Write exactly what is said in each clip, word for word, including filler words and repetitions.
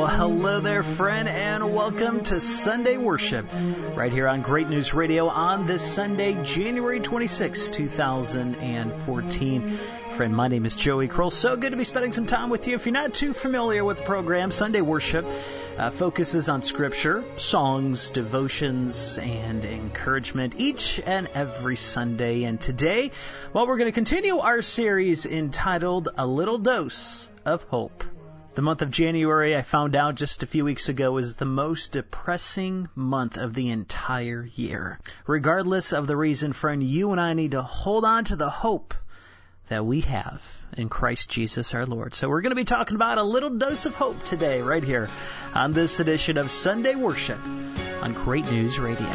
Well, hello there, friend, and welcome to Sunday Worship, right here on Great News Radio on this Sunday, January twenty-sixth, two thousand fourteen. Friend, my name is Joey Kroll. So good to be spending some time with you. If you're not too familiar with the program, Sunday Worship uh, focuses on Scripture, songs, devotions, and encouragement each and every Sunday. And today, well, we're going to continue our series entitled A Little Dose of Hope. The month of January, I found out just a few weeks ago, is the most depressing month of the entire year. Regardless of the reason, friend, you and I need to hold on to the hope that we have in Christ Jesus our Lord. So we're going to be talking about a little dose of hope today, right here on this edition of Sunday Worship on Great News Radio.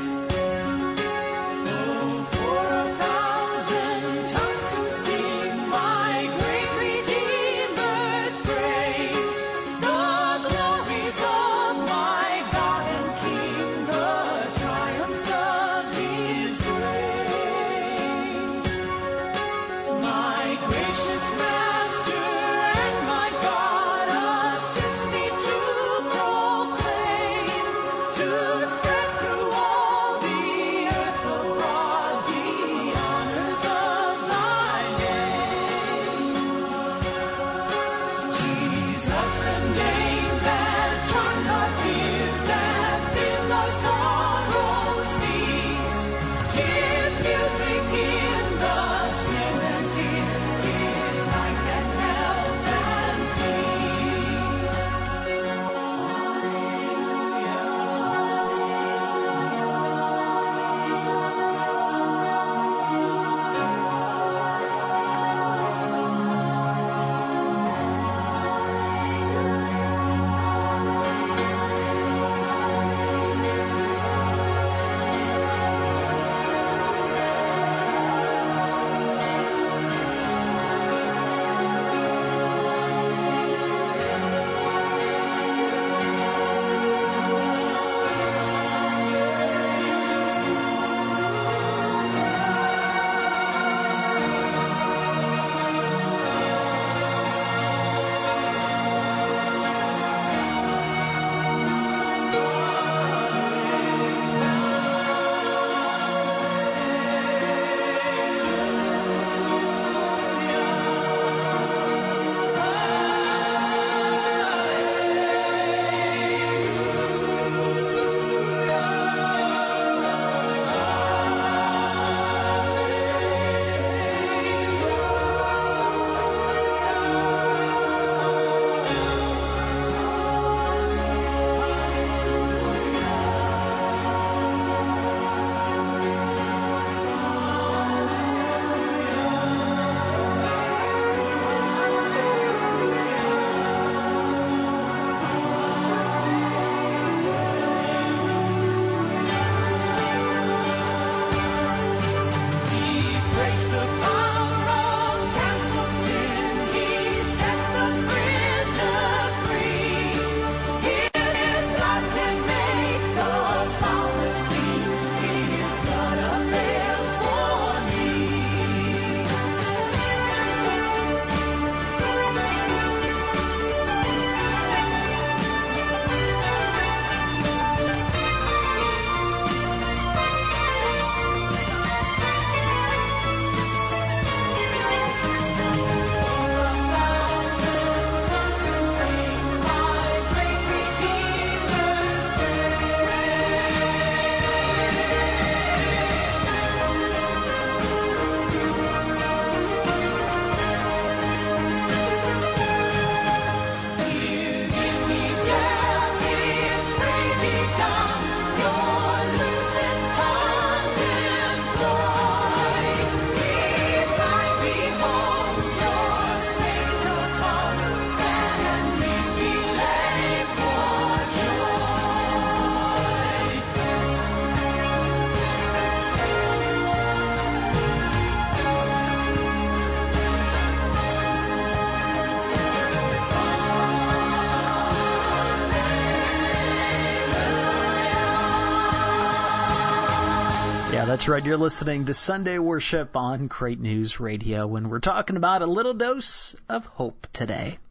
That's right. You're listening to Sunday Worship on Great News Radio, and we're talking about a little dose of hope today.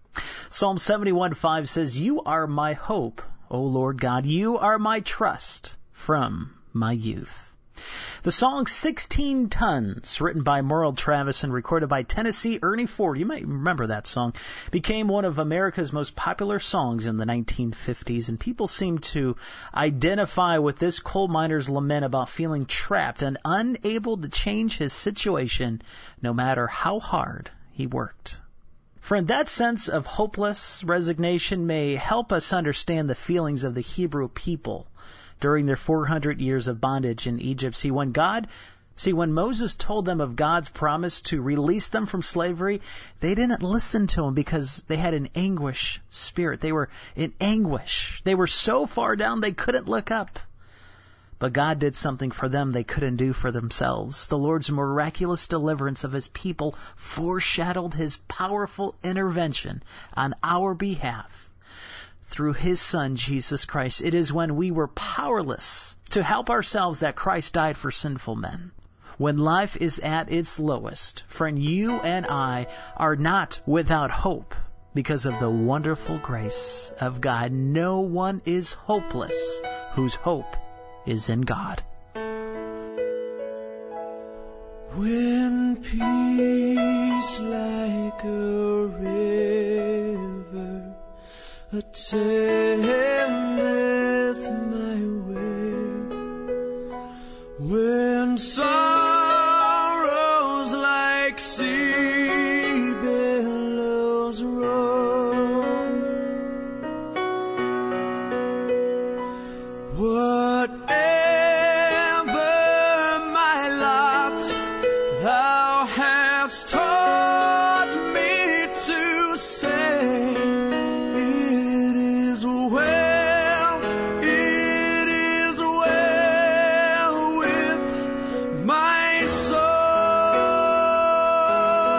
Psalm seventy-one five says, "You are my hope, O Lord God. You are my trust from my youth." The song sixteen tons, written by Merle Travis and recorded by Tennessee Ernie Ford, you might remember that song, became one of America's most popular songs in the nineteen fifties, and people seem to identify with this coal miner's lament about feeling trapped and unable to change his situation no matter how hard he worked. Friend, that sense of hopeless resignation may help us understand the feelings of the Hebrew people during their four hundred years of bondage in Egypt. See, when God, see, when Moses told them of God's promise to release them from slavery, they didn't listen to him because they had an anguish spirit. They were in anguish. They were so far down they couldn't look up. But God did something for them they couldn't do for themselves. The Lord's miraculous deliverance of his people foreshadowed his powerful intervention on our behalf through his Son, Jesus Christ. It is when we were powerless to help ourselves that Christ died for sinful men. When life is at its lowest, friend, you and I are not without hope because of the wonderful grace of God. No one is hopeless whose hope is in God. When peace like a river attendeth my way, when sorrows like sea billows roll, whatever my lot, thou hast taught me to say, it is well, it is well with my soul.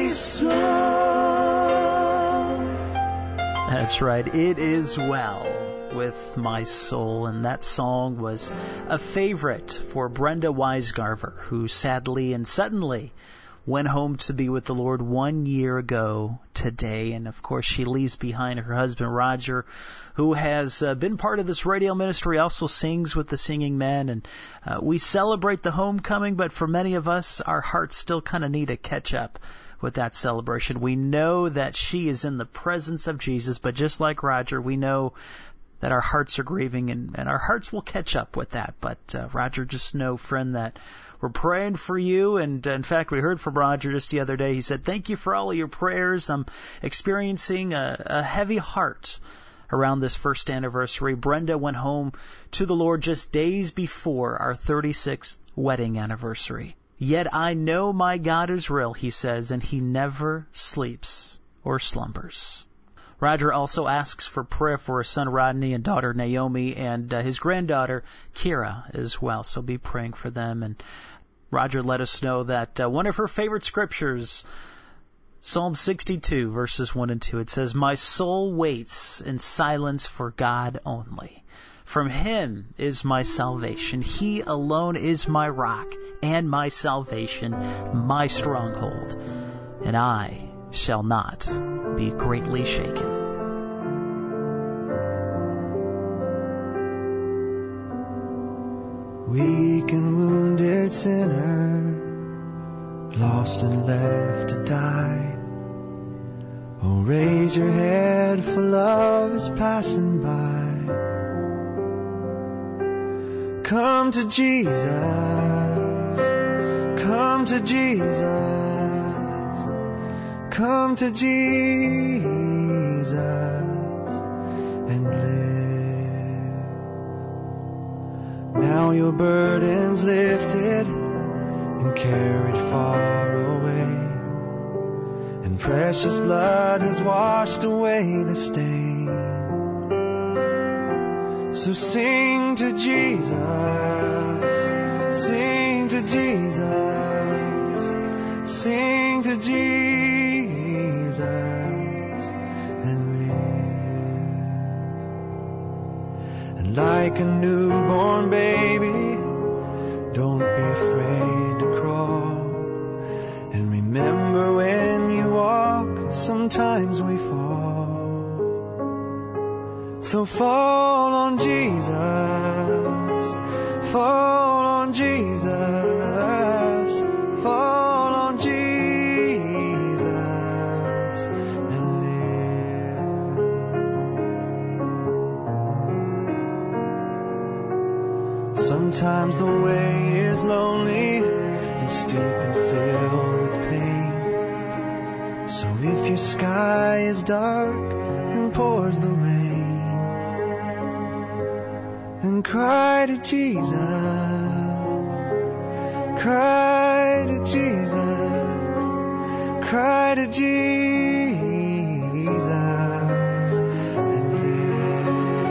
my soul. That's right. It is well with my soul. And that song was a favorite for Brenda Weisgarver, who sadly and suddenly went home to be with the Lord one year ago today. And of course, she leaves behind her husband, Roger, who has uh, been part of this radio ministry, also sings with the Singing Men. And uh, we celebrate the homecoming, but for many of us, our hearts still kind of need to catch up with that celebration. We know that she is in the presence of Jesus, but just like Roger, we know that our hearts are grieving, and, and our hearts will catch up with that. But uh, Roger, just know, friend, that we're praying for you. And uh, in fact, we heard from Roger just the other day. He said, thank you for all of your prayers. I'm experiencing a, a heavy heart around this first anniversary. Brenda went home to the Lord just days before our thirty-sixth wedding anniversary. Yet I know my God is real, he says, and he never sleeps or slumbers. Roger also asks for prayer for his son Rodney and daughter Naomi and uh, his granddaughter Kira as well. So be praying for them. And Roger let us know that uh, one of her favorite scriptures, Psalm sixty-two, verses one and two, it says, my soul waits in silence for God only. From him is my salvation. He alone is my rock and my salvation, my stronghold. And I shall not be greatly shaken. Weak and wounded sinner, lost and left to die. Oh, raise your head, for love is passing by. Come to Jesus, come to Jesus. Come to Jesus and live. Now your burden's lifted and carried far away, and precious blood has washed away the stain. So sing to Jesus, sing to Jesus, sing to Jesus. Jesus and live. And like a newborn baby, don't be afraid to crawl. And remember, when you walk, sometimes we fall. So fall on Jesus, fall on Jesus, fall on Jesus. Sometimes the way is lonely and steep and filled with pain. So if your sky is dark and pours the rain, then cry to Jesus, cry to Jesus, cry to Jesus and live.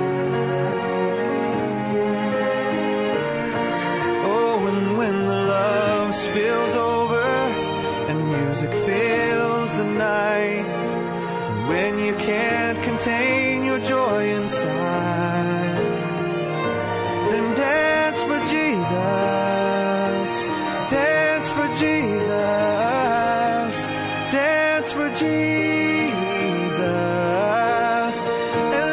Oh, and when the love spills over and music fills the night, and when you can't contain your joy inside, then dance for Jesus, dance for Jesus, dance for Jesus, and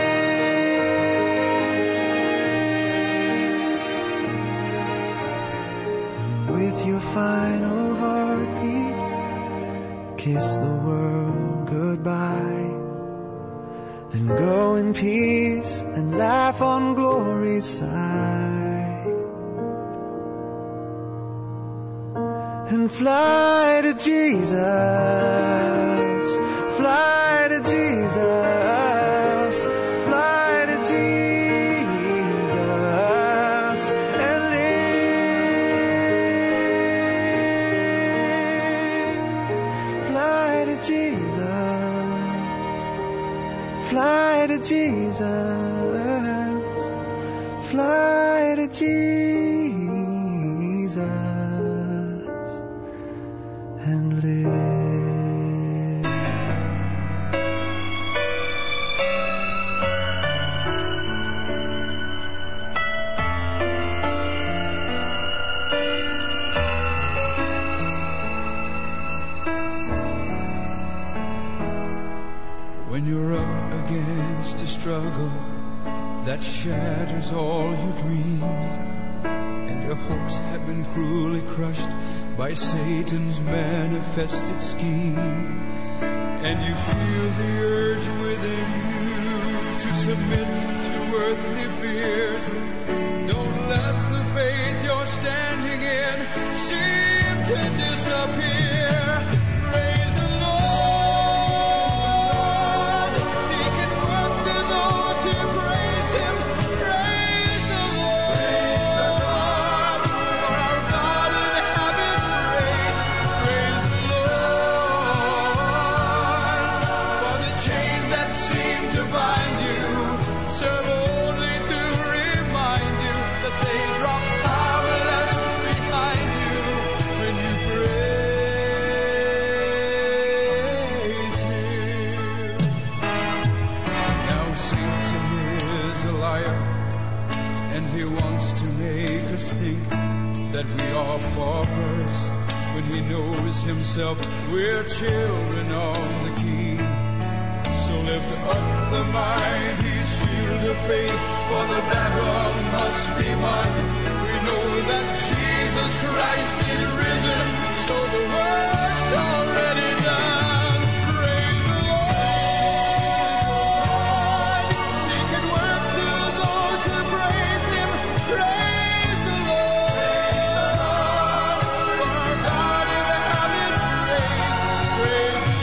live. And with your final heartbeat, kiss the world goodbye. Then go in peace and laugh on glory's side, and fly to Jesus, fly to Jesus, fly to Jesus and live. Fly to Jesus, fly to Jesus, fly to Jesus and live. struggle that shatters all your dreams, and your hopes have been cruelly crushed by Satan's manifested scheme, and you feel the urge within you to submit to earthly fears. Don't let the faith you're standing in seem to disappear. Praise the Lord. He can work through those who praise Him. Praise the Lord. For our God inhabits praise. Praise the Lord. For the chains that seem to bind you serve only to remind you that they drop powerless behind you when you praise Him. Now Satan is a liar, and he wants to make us think that we are paupers when he knows himself we're children of the King. So lift up the mighty shield of faith, for the battle must be won. We know that Jesus Christ is risen, so the work's already done. Praise the Lord. He can work through those who praise Him. Praise the Lord. For our God inhabits praise. Praise the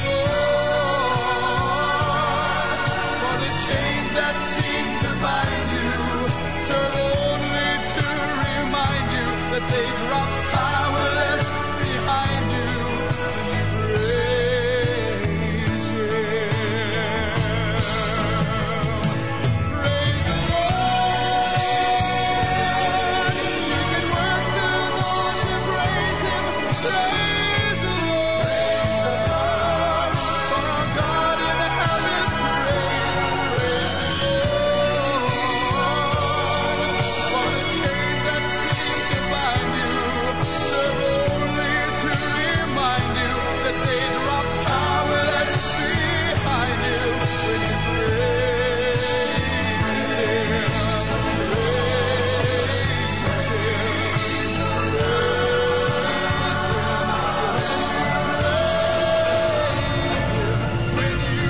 Lord. For the chains that seem to bind you serve only to remind you that they drop powerless behind you when you praise Him. Praise the Lord. He can work through those who praise Him. Praise the Lord. For our God inhabits praise. Praise the Lord. For the chains that seem to bind you serve only to remind you that they drop powerless behind you when you praise Him. Praise Him. When you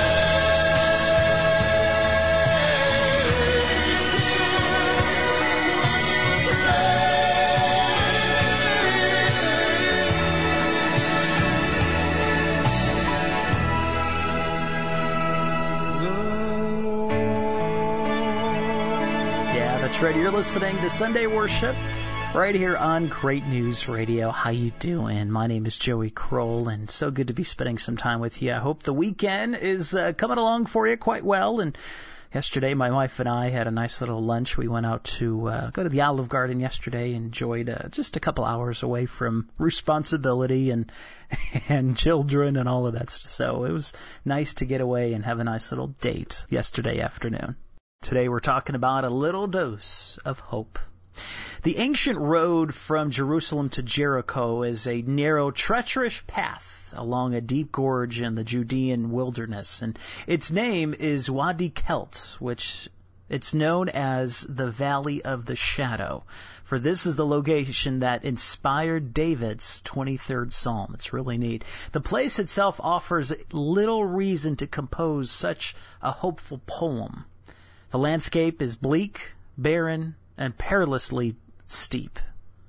Yeah, that's right. You're listening to Sunday Worship right here on Great News Radio. How you doing? My name is Joey Kroll, and so good to be spending some time with you. I hope the weekend is uh, coming along for you quite well. And yesterday, my wife and I had a nice little lunch. We went out to uh, go to the Olive Garden yesterday, enjoyed uh, just a couple hours away from responsibility and and children and all of that stuff. So it was nice to get away and have a nice little date yesterday afternoon. Today we're talking about a little dose of hope. The ancient road from Jerusalem to Jericho is a narrow, treacherous path along a deep gorge in the Judean wilderness, and its name is Wadi Kelt, which it's known as the Valley of the Shadow, for this is the location that inspired David's twenty-third Psalm. It's really neat. The place itself offers little reason to compose such a hopeful poem. The landscape is bleak, barren, and perilously steep.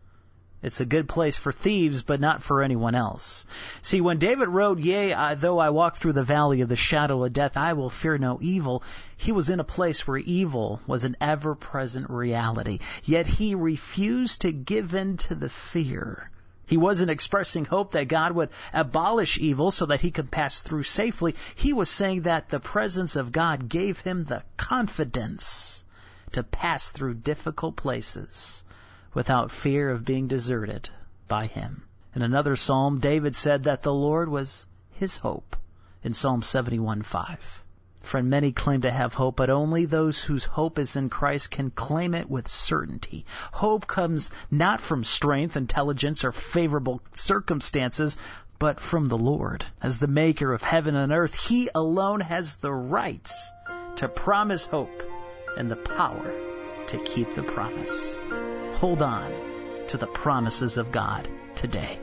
It's a good place for thieves, but not for anyone else. See, when David wrote, "Yea, I, though I walk through the valley of the shadow of death, I will fear no evil," he was in a place where evil was an ever-present reality. Yet he refused to give in to the fear. He wasn't expressing hope that God would abolish evil so that he could pass through safely. He was saying that the presence of God gave him the confidence to pass through difficult places without fear of being deserted by him. In another psalm, David said that the Lord was his hope in Psalm seventy-one five. Friend, many claim to have hope, but only those whose hope is in Christ can claim it with certainty. Hope comes not from strength, intelligence, or favorable circumstances, but from the Lord. As the maker of heaven and earth, he alone has the right to promise hope and the power to keep the promise. Hold on to the promises of God today.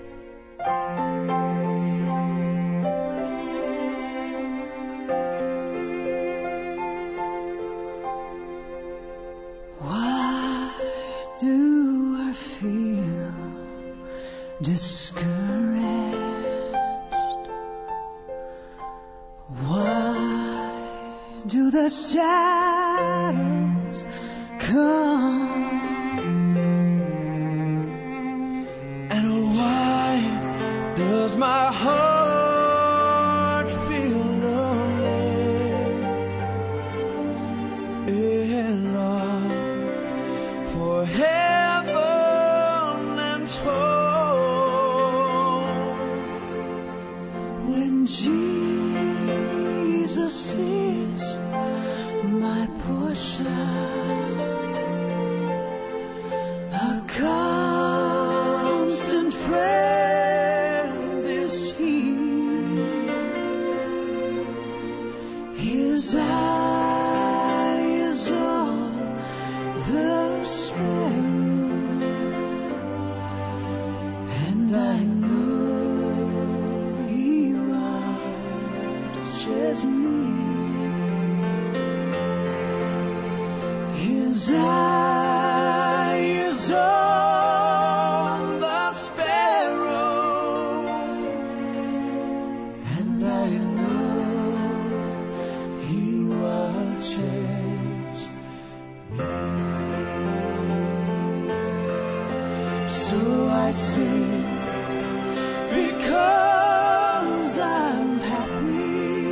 Why do I feel discouraged? Why do the shadows come? And why does my heart feel lonely and long for heaven and home when Jesus is my portion? A constant friend is He. His eye is on the sparrow, and I know He watches me. His eye is on the sparrow, and I know He watches me. So I sing because I'm happy,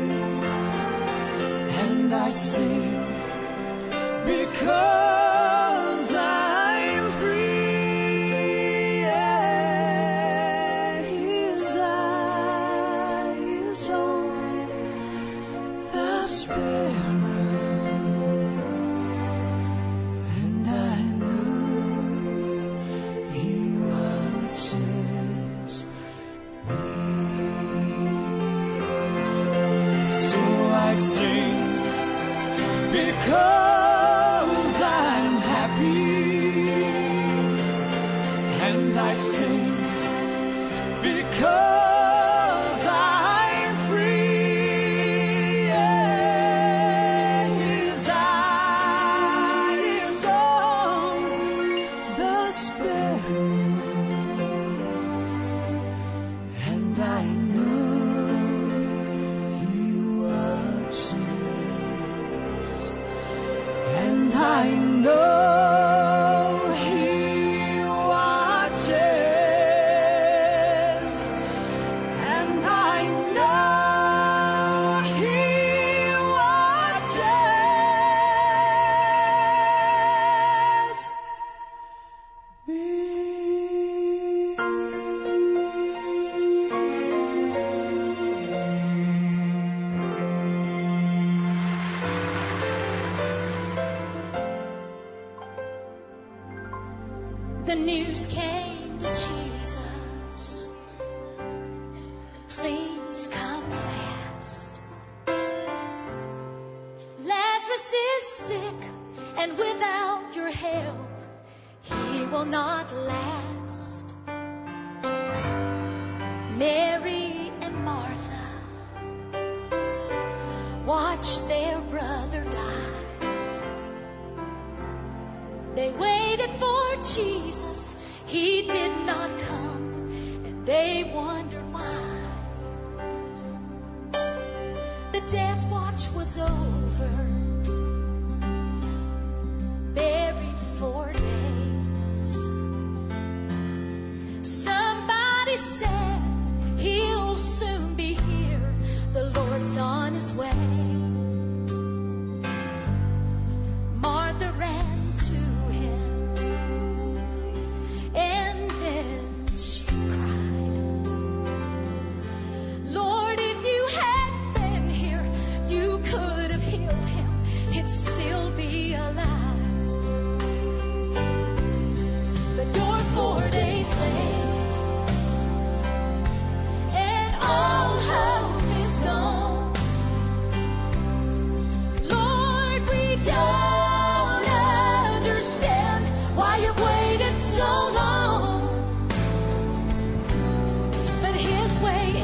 and I sing because I'm free. Yeah, His eye is on the sparrow, and I know He watches me. So I sing because I'm happy, and I sing because I'm free. Yeah, His eye is on the sparrow, and I know He watches. And I know He watches, and I know He watches me. The news came to Jesus, please come fast. Lazarus is sick, and without your help, he will not last. Mary and Martha watched their brother die. They waited for Jesus, He did not come, and they wondered why. The death watch was over, buried four days. Somebody said He'll soon be here, the Lord's on His way. Martha ran to Him, and then she cried, Lord, if you had been here, you could have healed him, he'd still be alive. But you're four days late, and all hope is gone.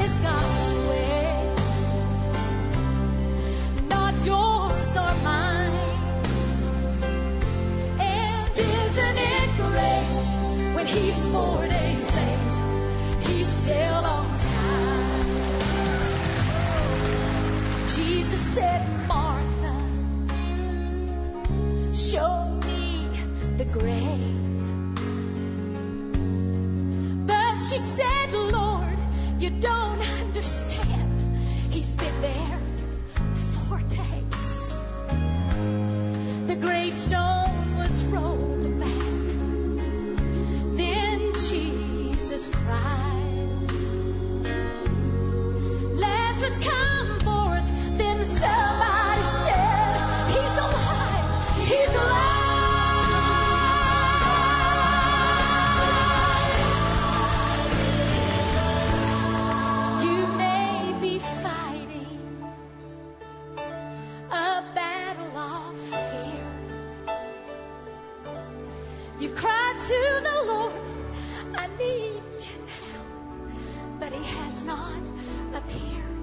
is God's way, not yours or mine. And isn't it great when He's four days late, He's still on time. Jesus said, Martha, show me the grave. But she said, Lord, you don't understand. He's been there four days. The gravestone was rolled back. Then Jesus cried, Lazarus, come forth. Then somebody said, He's alive. He's alive. You've cried to the Lord, I need you now, but He has not appeared.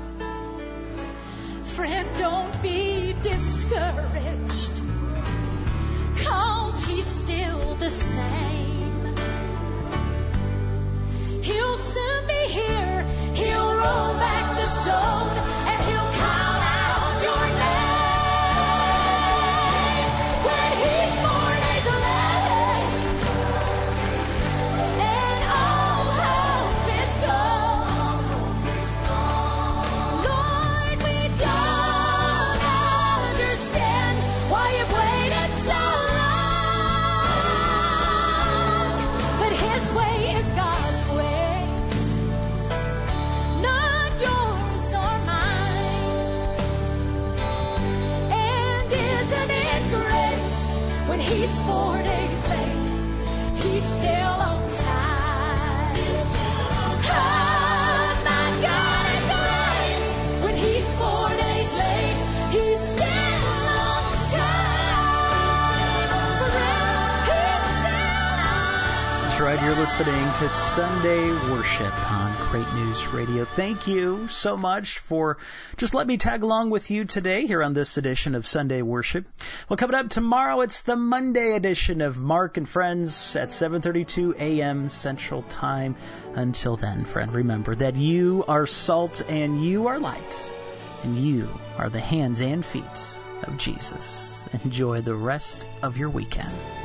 Friend, don't be discouraged, 'cause He's still the same. He'll soon be here, He'll roll back the stone, and He'll call out your name. When He's four days late, and all hope is gone. Lord, we don't understand why You've waited so long, but His way is God's way, not yours or mine. And isn't it great when He's four days late, He's still on time. Oh, my God is great when He's four days late, He's still on time. Friends, He's still on time. That's right, you're listening to Sunday Worship on Great News Radio. Thank you so much for just letting me tag along with you today here on this edition of Sunday Worship. Well, coming up tomorrow, it's the Monday edition of Mark and Friends at seven thirty-two a.m. Central Time. Until then, friend, remember that you are salt and you are light, and you are the hands and feet of Jesus. Enjoy the rest of your weekend.